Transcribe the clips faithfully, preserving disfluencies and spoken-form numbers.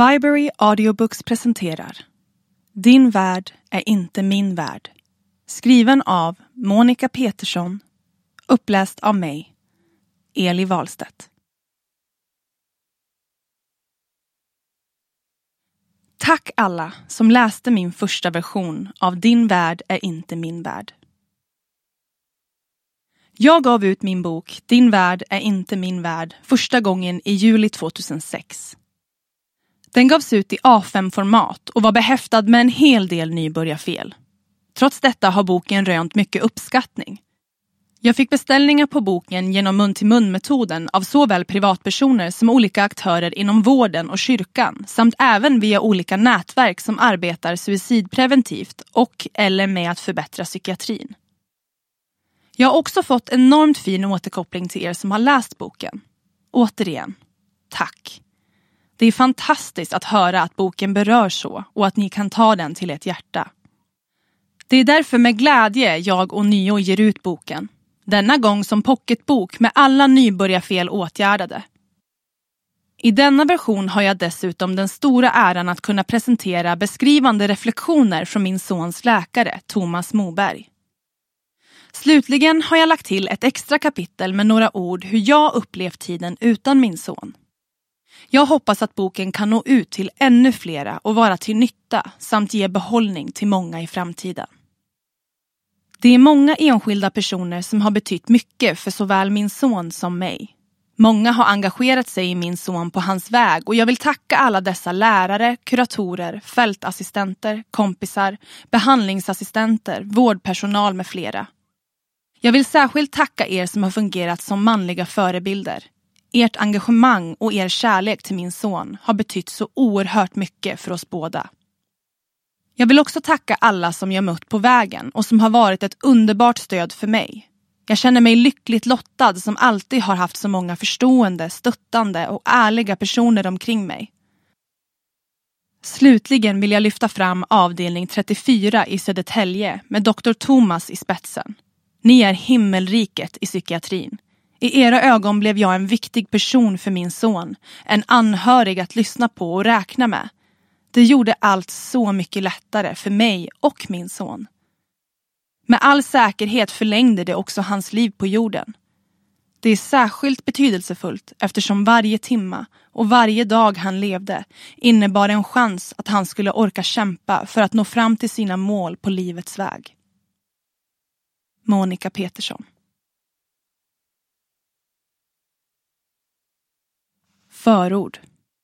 Viberry Audiobooks presenterar Din värld är inte min värld. Skriven av Monica Petersson. Uppläst av mig, Eli Wahlstedt. Tack alla som läste min första version av Din värld är inte min värld. Jag gav ut min bok Din värld är inte min värld första gången i juli tjugohundrasex. Den gavs ut i A fem-format och var behäftad med en hel del nybörjarfel. Trots detta har boken rönt mycket uppskattning. Jag fick beställningar på boken genom mun-till-mun-metoden av såväl privatpersoner som olika aktörer inom vården och kyrkan samt även via olika nätverk som arbetar suicidpreventivt och eller med att förbättra psykiatrin. Jag har också fått enormt fin återkoppling till er som har läst boken. Återigen, tack. Det är fantastiskt att höra att boken berör så och att ni kan ta den till ert hjärta. Det är därför med glädje jag och Nio ger ut boken. Denna gång som pocketbok med alla nybörjarfel åtgärdade. I denna version har jag dessutom den stora äran att kunna presentera beskrivande reflektioner från min sons läkare, Thomas Moberg. Slutligen har jag lagt till ett extra kapitel med några ord hur jag upplevt tiden utan min son. Jag hoppas att boken kan nå ut till ännu flera och vara till nytta samt ge behållning till många i framtiden. Det är många enskilda personer som har betytt mycket för såväl min son som mig. Många har engagerat sig i min son på hans väg och jag vill tacka alla dessa lärare, kuratorer, fältassistenter, kompisar, behandlingsassistenter, vårdpersonal med flera. Jag vill särskilt tacka er som har fungerat som manliga förebilder. Ert engagemang och er kärlek till min son har betytt så oerhört mycket för oss båda. Jag vill också tacka alla som jag mött på vägen och som har varit ett underbart stöd för mig. Jag känner mig lyckligt lottad som alltid har haft så många förstående, stöttande och ärliga personer omkring mig. Slutligen vill jag lyfta fram avdelning trettiofyra i Södertälje med doktor Thomas i spetsen. Ni är himmelriket i psykiatrin. I era ögon blev jag en viktig person för min son, en anhörig att lyssna på och räkna med. Det gjorde allt så mycket lättare för mig och min son. Med all säkerhet förlängde det också hans liv på jorden. Det är särskilt betydelsefullt eftersom varje timma och varje dag han levde innebar en chans att han skulle orka kämpa för att nå fram till sina mål på livets väg. Monica Petersson. Förord.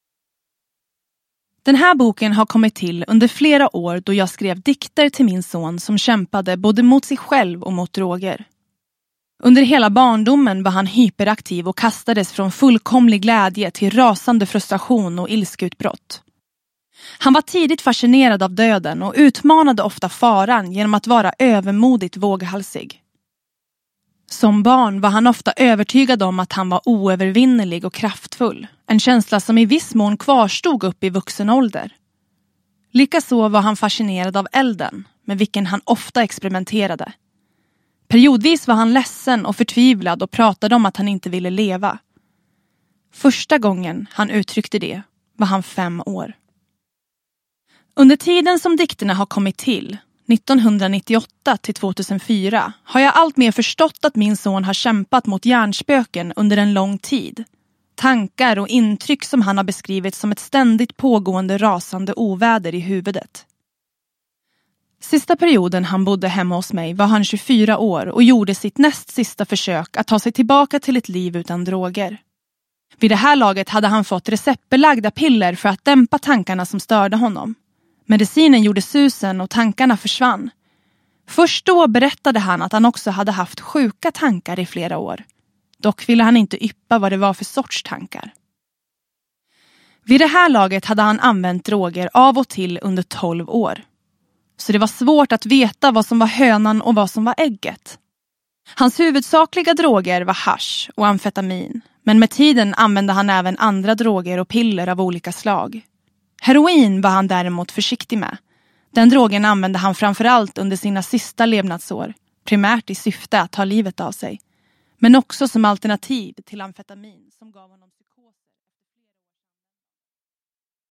Den här boken har kommit till under flera år då jag skrev dikter till min son som kämpade både mot sig själv och mot droger. Under hela barndomen var han hyperaktiv och kastades från fullkomlig glädje till rasande frustration och ilskeutbrott. Han var tidigt fascinerad av döden och utmanade ofta faran genom att vara övermodigt våghalsig. Som barn var han ofta övertygad om att han var oövervinnerlig och kraftfull. En känsla som i viss mån kvarstod upp i vuxen ålder. Likaså var han fascinerad av elden, med vilken han ofta experimenterade. Periodvis var han ledsen och förtvivlad och pratade om att han inte ville leva. Första gången han uttryckte det var han fem år. Under tiden som dikterna har kommit till, nittonhundranittioåtta till tvåtusenfyra, har jag allt mer förstått att min son har kämpat mot hjärnspöken under en lång tid. Tankar och intryck som han har beskrivit som ett ständigt pågående rasande oväder i huvudet. Sista perioden han bodde hemma hos mig var han tjugofyra år och gjorde sitt näst sista försök att ta sig tillbaka till ett liv utan droger. Vid det här laget hade han fått receptbelagda piller för att dämpa tankarna som störde honom. Medicinen gjorde susen och tankarna försvann. Först då berättade han att han också hade haft sjuka tankar i flera år. Dock ville han inte yppa vad det var för sorts tankar. Vid det här laget hade han använt droger av och till under tolv år. Så det var svårt att veta vad som var hönan och vad som var ägget. Hans huvudsakliga droger var hasch och amfetamin. Men med tiden använde han även andra droger och piller av olika slag. Heroin var han däremot försiktig med. Den drogen använde han framförallt under sina sista levnadsår. Primärt i syfte att ta livet av sig. Men också som alternativ till amfetamin som gav honom